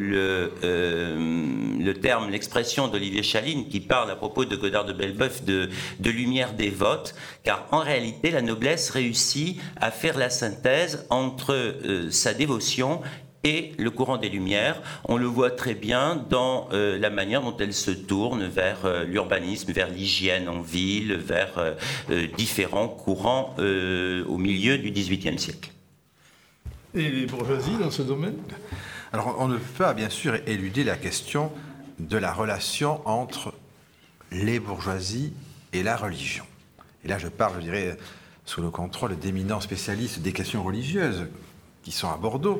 l'expression d'Olivier Chaline qui parle à propos de Godard de Belbeuf de lumière dévote, car en réalité la noblesse réussit à faire la synthèse entre sa dévotion et le courant des Lumières. On le voit très bien dans la manière dont elle se tourne vers l'urbanisme, vers l'hygiène en ville, vers différents courants au milieu du XVIIIe siècle. Et les bourgeoisies dans ce domaine ? Alors, on ne peut pas, bien sûr, éluder la question de la relation entre les bourgeoisies et la religion. Et là, je parle, je dirais, sous le contrôle d'éminents spécialistes des questions religieuses qui sont à Bordeaux.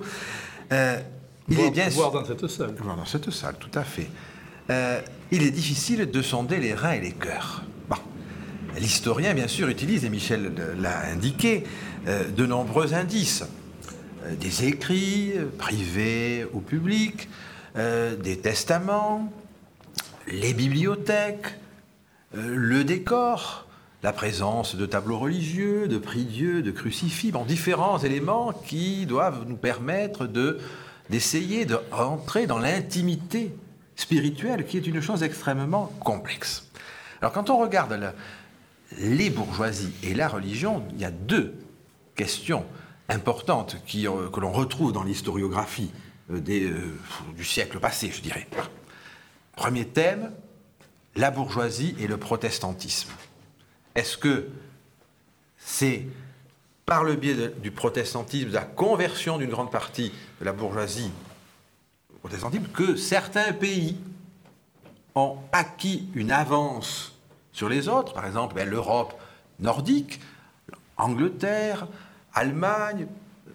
Voir dans cette salle. Voir dans cette salle, tout à fait. Il est difficile de sonder les reins et les cœurs. Bon. L'historien, bien sûr, utilise, et Michel l'a indiqué, de nombreux indices. Des écrits, privés ou publics, des testaments, les bibliothèques, le décor, la présence de tableaux religieux, de prie-dieu, de crucifix, différents éléments qui doivent nous permettre d'essayer de rentrer dans l'intimité spirituelle, qui est une chose extrêmement complexe. Alors, quand on regarde les bourgeoisies et la religion, il y a deux questions importantes que l'on retrouve dans l'historiographie du siècle passé, je dirais. Premier thème, la bourgeoisie et le protestantisme. Est-ce que c'est par le biais du protestantisme, de la conversion d'une grande partie de la bourgeoisie au protestantisme, que certains pays ont acquis une avance sur les autres, par exemple l'Europe nordique, Angleterre, Allemagne,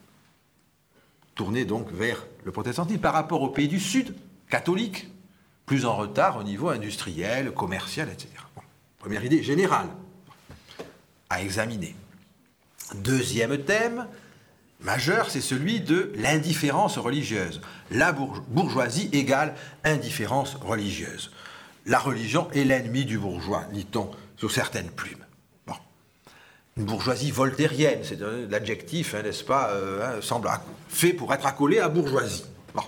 tournée donc vers le protestantisme, par rapport aux pays du Sud, catholiques, plus en retard au niveau industriel, commercial, etc. Bon, première idée générale à examiner. Deuxième thème majeur, c'est celui de l'indifférence religieuse. La bourgeoisie égale indifférence religieuse. La religion est l'ennemi du bourgeois, dit-on sur certaines plumes. Bon. Une bourgeoisie voltairienne, c'est l'adjectif, n'est-ce pas, semble fait pour être accolé à bourgeoisie. Bon.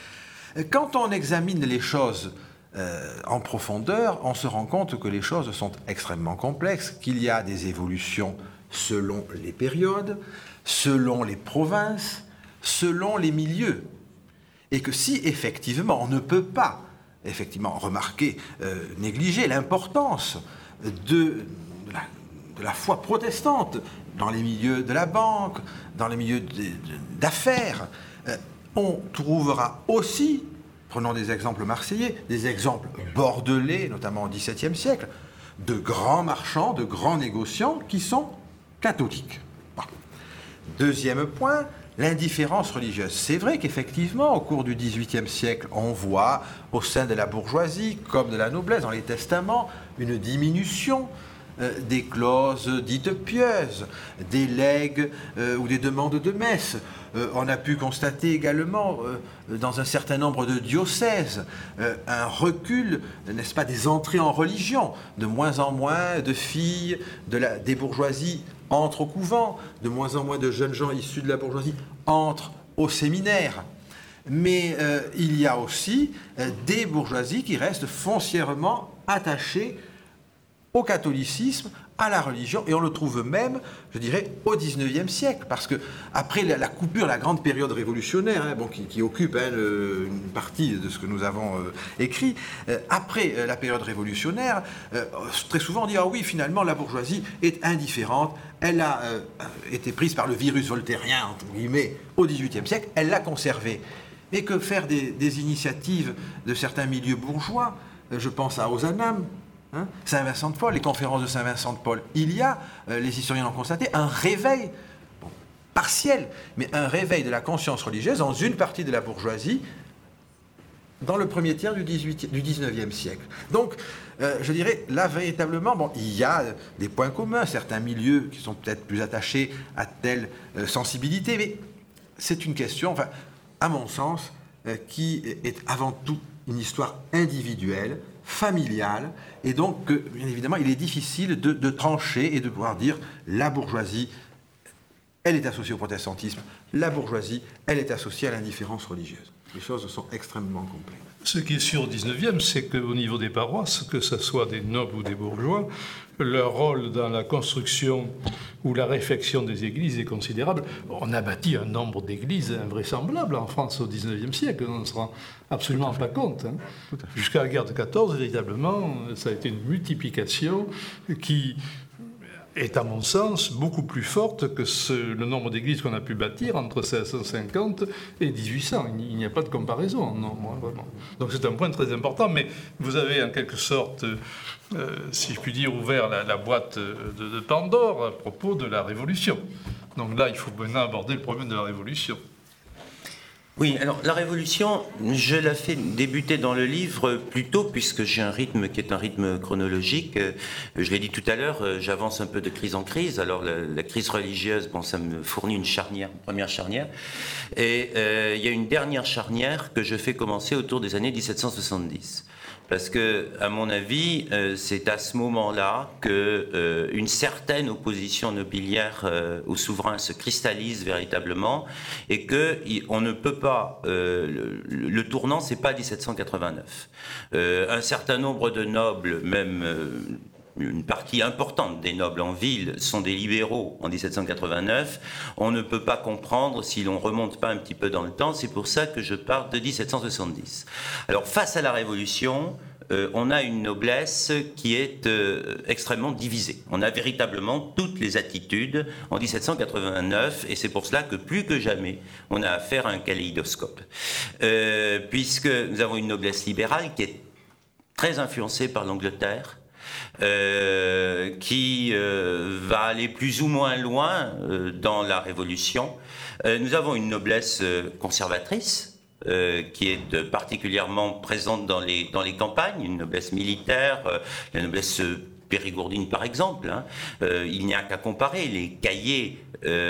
Quand on examine les choses en profondeur, on se rend compte que les choses sont extrêmement complexes, qu'il y a des évolutions selon les périodes, selon les provinces, selon les milieux. Et que si effectivement on ne peut pas remarquer, négliger l'importance de la foi protestante dans les milieux de la banque, dans les milieux d'affaires, on trouvera aussi, prenons des exemples marseillais, des exemples bordelais, notamment au XVIIe siècle, de grands marchands, de grands négociants qui sont catholiques. Bon. Deuxième point, l'indifférence religieuse. C'est vrai qu'effectivement, au cours du XVIIIe siècle, on voit au sein de la bourgeoisie, comme de la noblesse, dans les testaments, une diminution des clauses dites pieuses, des legs ou des demandes de messe. On a pu constater également, dans un certain nombre de diocèses, un recul, n'est-ce pas, des entrées en religion. De moins en moins de filles des bourgeoisies entrent au couvent, de moins en moins de jeunes gens issus de la bourgeoisie entrent au séminaire. Mais il y a aussi des bourgeoisies qui restent foncièrement attachées au catholicisme, à la religion, et on le trouve même, je dirais, au XIXe siècle, parce que après la coupure, la grande période révolutionnaire, qui occupe une partie de ce que nous avons écrit, après la période révolutionnaire, très souvent on dit, ah oui, finalement, la bourgeoisie est indifférente, elle a été prise par le virus voltairien, entre guillemets, au XVIIIe siècle, elle l'a conservée. Mais que faire des initiatives de certains milieux bourgeois, je pense à Ozanam, Saint-Vincent-de-Paul, les conférences de Saint-Vincent-de-Paul, il y a, les historiens l'ont constaté, un réveil, partiel, mais un réveil de la conscience religieuse dans une partie de la bourgeoisie dans le premier tiers du XIXe siècle. Donc, je dirais, là, véritablement, il y a des points communs, certains milieux qui sont peut-être plus attachés à telle sensibilité, mais c'est une question, à mon sens, qui est avant tout une histoire individuelle, familiale, et donc, bien évidemment, il est difficile de trancher et de pouvoir dire la bourgeoisie, elle est associée au protestantisme, la bourgeoisie, elle est associée à l'indifférence religieuse. Les choses sont extrêmement complexes. Ce qui est sûr au XIXe, c'est qu'au niveau des paroisses, que ce soit des nobles ou des bourgeois, leur rôle dans la construction ou la réfection des églises est considérable. On a bâti un nombre d'églises invraisemblables en France au XIXe siècle, on ne se rend absolument pas compte. Jusqu'à la guerre de 14, véritablement, ça a été une multiplication qui est, à mon sens, beaucoup plus forte que le nombre d'églises qu'on a pu bâtir entre 1650 et 1800. Il n'y a pas de comparaison, non, vraiment. Donc c'est un point très important, mais vous avez en quelque sorte, si je puis dire, ouvert la boîte de Pandore à propos de la Révolution. Donc là, il faut maintenant aborder le problème de la Révolution. Oui, alors la Révolution, je la fais débuter dans le livre plus tôt, puisque j'ai un rythme qui est un rythme chronologique. Je l'ai dit tout à l'heure, j'avance un peu de crise en crise. Alors la crise religieuse, ça me fournit une première charnière. Et il y a une dernière charnière que je fais commencer autour des années 1770. Parce que, à mon avis, c'est à ce moment-là que une certaine opposition nobiliaire au souverain se cristallise véritablement, et que on ne peut pas. Le tournant, c'est pas 1789. Un certain nombre de nobles, même une partie importante des nobles en ville sont des libéraux en 1789, on ne peut pas comprendre si l'on ne remonte pas un petit peu dans le temps. C'est pour ça que je parle de 1770. Alors, face à la Révolution, on a une noblesse qui est extrêmement divisée. On a véritablement toutes les attitudes en 1789, et c'est pour cela que plus que jamais, on a affaire à un kaléidoscope. Puisque nous avons une noblesse libérale qui est très influencée par l'Angleterre, qui va aller plus ou moins loin dans la Révolution. Nous avons une noblesse conservatrice, qui est particulièrement présente dans les campagnes, une noblesse militaire, la noblesse périgourdine par exemple. Il n'y a qu'à comparer les cahiers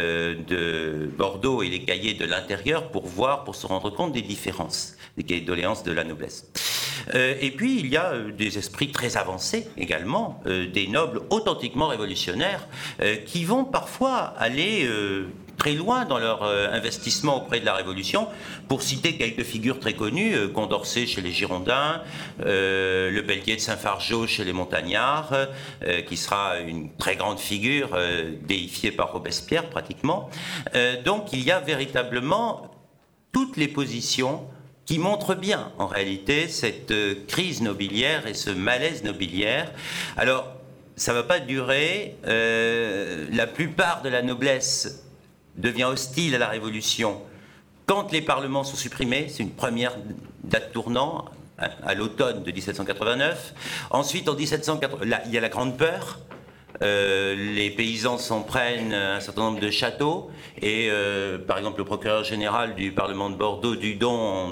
de Bordeaux et les cahiers de l'intérieur pour se rendre compte des différences, des cahiers de doléances de la noblesse. Et puis il y a des esprits très avancés également, des nobles authentiquement révolutionnaires qui vont parfois aller très loin dans leur investissement auprès de la Révolution. Pour citer quelques figures très connues, Condorcet chez les Girondins, le Pelletier de Saint-Fargeau chez les Montagnards, qui sera une très grande figure, déifiée par Robespierre pratiquement. Donc il y a véritablement toutes les positions qui montrent bien en réalité cette crise nobiliaire et ce malaise nobiliaire. Alors ça ne va pas durer, la plupart de la noblesse devient hostile à la Révolution quand les parlements sont supprimés. C'est une première date tournant à l'automne de 1789. Ensuite, en 1780, là, il y a la Grande Peur. Les paysans s'en prennent un certain nombre de châteaux et par exemple le procureur général du Parlement de Bordeaux, Dudon,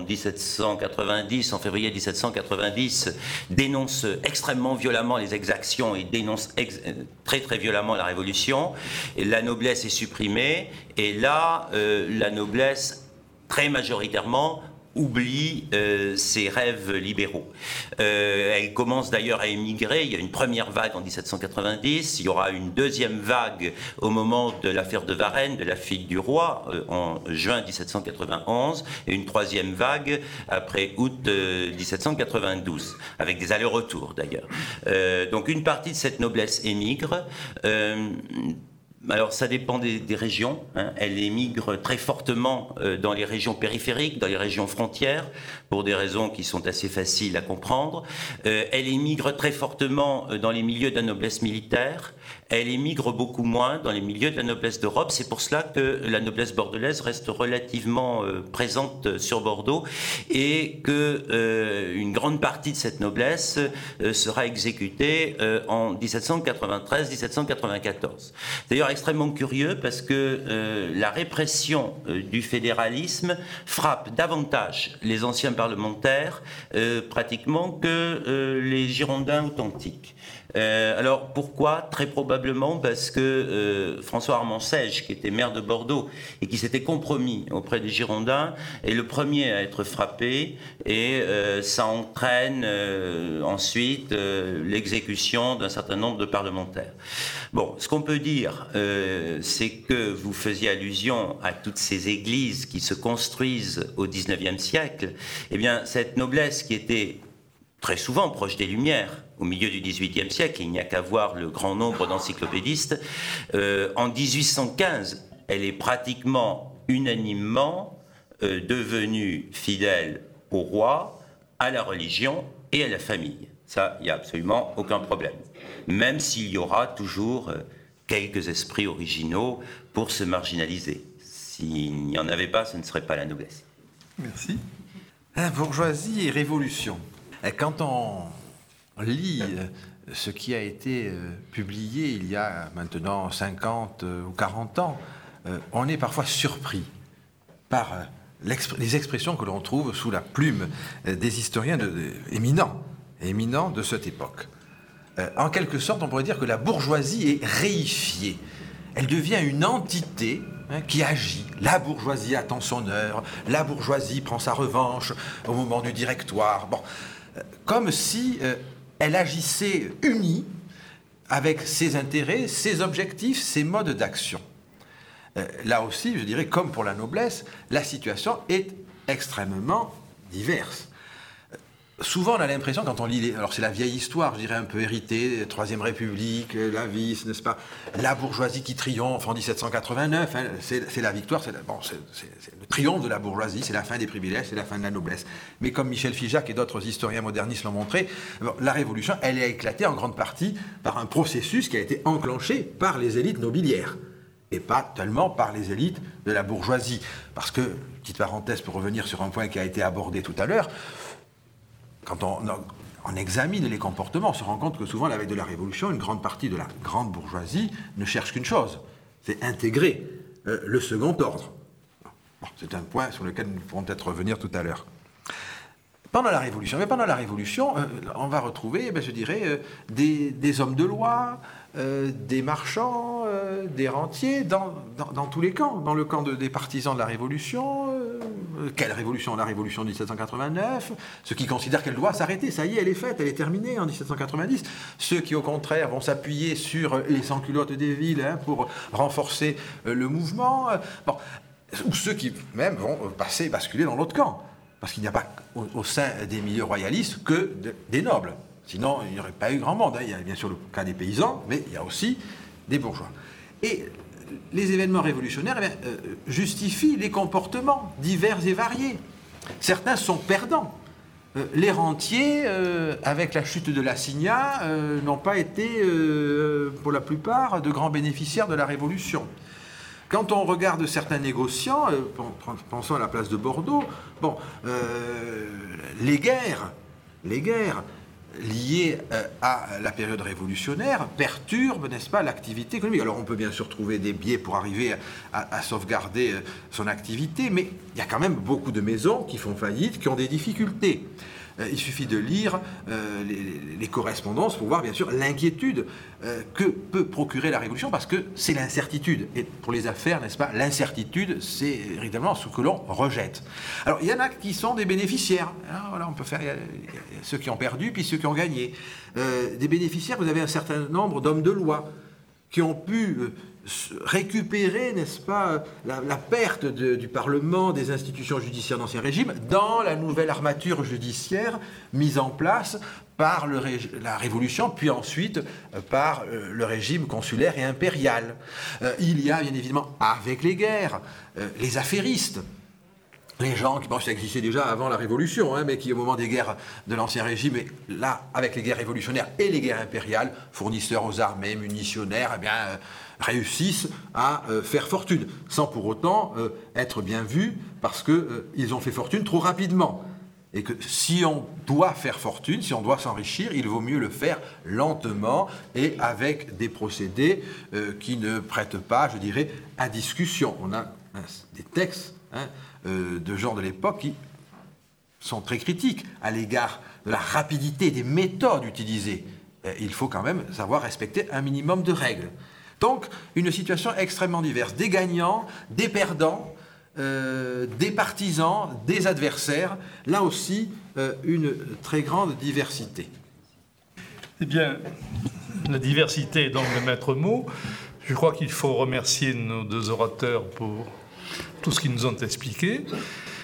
en février 1790, dénonce extrêmement violemment les exactions et dénonce très très violemment la Révolution. Et la noblesse est supprimée et là la noblesse très majoritairement oublie ses rêves libéraux. Elle commence d'ailleurs à émigrer. Il y a une première vague en 1790, il y aura une deuxième vague au moment de l'affaire de Varennes, de la fille du roi, en juin 1791, et une troisième vague après août 1792, avec des allers-retours d'ailleurs. Donc une partie de cette noblesse émigre. Alors ça dépend des régions, Elle émigre très fortement dans les régions périphériques, dans les régions frontières, pour des raisons qui sont assez faciles à comprendre. Elle émigre très fortement dans les milieux de la noblesse militaire. Elle émigre beaucoup moins dans les milieux de la noblesse d'Europe. C'est pour cela que la noblesse bordelaise reste relativement présente sur Bordeaux et qu'une grande partie de cette noblesse sera exécutée en 1793-1794. D'ailleurs, extrêmement curieux parce que la répression du fédéralisme frappe davantage les anciens parlementaires pratiquement que les Girondins authentiques. Alors pourquoi? Très probablement parce que François Armand Seigle, qui était maire de Bordeaux et qui s'était compromis auprès des Girondins, est le premier à être frappé et ça entraîne ensuite l'exécution d'un certain nombre de parlementaires. Bon, ce qu'on peut dire, c'est que vous faisiez allusion à toutes ces églises qui se construisent au XIXe siècle. Eh bien, cette noblesse qui était très souvent proche des Lumières, au milieu du XVIIIe siècle, il n'y a qu'à voir le grand nombre d'encyclopédistes. En 1815, elle est pratiquement unanimement devenue fidèle au roi, à la religion et à la famille. Ça, il n'y a absolument aucun problème. Même s'il y aura toujours quelques esprits originaux pour se marginaliser. S'il n'y en avait pas, ce ne serait pas la noblesse. Merci. Bourgeoisie et révolution. Quand on lit ce qui a été publié il y a maintenant 50 ou 40 ans, on est parfois surpris par les expressions que l'on trouve sous la plume des historiens éminents de cette époque. En quelque sorte, on pourrait dire que la bourgeoisie est réifiée. Elle devient une entité qui agit. La bourgeoisie attend son heure, la bourgeoisie prend sa revanche au moment du directoire. Bon, comme si elle agissait unie avec ses intérêts, ses objectifs, ses modes d'action. Là aussi, je dirais, comme pour la noblesse, la situation est extrêmement diverse. souvent, on a l'impression, quand on lit alors c'est la vieille histoire, je dirais un peu héritée, Troisième République, la vice, n'est-ce pas, la bourgeoisie qui triomphe en 1789, hein, c'est la victoire, c'est le triomphe de la bourgeoisie, c'est la fin des privilèges, c'est la fin de la noblesse. Mais comme Michel Figeac et d'autres historiens modernistes l'ont montré, la Révolution, elle est éclatée en grande partie par un processus qui a été enclenché par les élites nobiliaires, et pas tellement par les élites de la bourgeoisie. Parce que, petite parenthèse pour revenir sur un point qui a été abordé tout à l'heure, quand on examine les comportements, on se rend compte que souvent, la veille de la Révolution, une grande partie de la grande bourgeoisie ne cherche qu'une chose, c'est intégrer le second ordre. Bon, c'est un point sur lequel nous pourrons peut-être revenir tout à l'heure. Pendant la Révolution, on va retrouver, je dirais, des hommes de loi, des marchands, des rentiers, dans tous les camps. Dans le camp des partisans de la Révolution, quelle révolution? La Révolution de 1789, ceux qui considèrent qu'elle doit s'arrêter, ça y est, elle est faite, elle est terminée en 1790. Ceux qui, au contraire, vont s'appuyer sur les sans-culottes des villes pour renforcer le mouvement. Ou ceux qui, même, vont basculer dans l'autre camp. Parce qu'il n'y a pas au sein des milieux royalistes que des nobles. Sinon, il n'y aurait pas eu grand monde. Il y a bien sûr le cas des paysans, mais il y a aussi des bourgeois. Et les événements révolutionnaires justifient les comportements divers et variés. Certains sont perdants. Les rentiers, avec la chute de l'assignat, n'ont pas été, pour la plupart, de grands bénéficiaires de la Révolution. Quand on regarde certains négociants, pensons à la place de Bordeaux, les guerres liées à la période révolutionnaire perturbent, n'est-ce pas, l'activité économique. Alors on peut bien sûr trouver des biais pour arriver à sauvegarder son activité, mais il y a quand même beaucoup de maisons qui font faillite, qui ont des difficultés. Il suffit de lire les correspondances pour voir bien sûr l'inquiétude que peut procurer la Révolution, parce que c'est l'incertitude. Et pour les affaires, n'est-ce pas, l'incertitude, c'est véritablement ce que l'on rejette. Alors il y en a qui sont des bénéficiaires. Alors, voilà, on peut faire, il y a ceux qui ont perdu, puis ceux qui ont gagné. Des bénéficiaires, vous avez un certain nombre d'hommes de loi qui ont pu récupérer, n'est-ce pas, la perte du Parlement, des institutions judiciaires d'Ancien Régime, dans la nouvelle armature judiciaire mise en place par la Révolution, puis ensuite par le régime consulaire et impérial. Il y a bien évidemment, avec les guerres, les affairistes. Les gens qui, ça existait déjà avant la Révolution, mais qui au moment des guerres de l'Ancien Régime, et là, avec les guerres révolutionnaires et les guerres impériales, fournisseurs aux armées, munitionnaires, réussissent à faire fortune, sans pour autant être bien vus, parce qu'ils ont fait fortune trop rapidement. Et que si on doit faire fortune, si on doit s'enrichir, il vaut mieux le faire lentement et avec des procédés qui ne prêtent pas, je dirais, à discussion. On a des textes de gens de l'époque qui sont très critiques à l'égard de la rapidité des méthodes utilisées. Il faut quand même savoir respecter un minimum de règles. Donc, une situation extrêmement diverse. Des gagnants, des perdants, des partisans, des adversaires. Là aussi, une très grande diversité. Eh bien, la diversité est donc le maître mot. Je crois qu'il faut remercier nos deux orateurs pour tout ce qu'ils nous ont expliqué.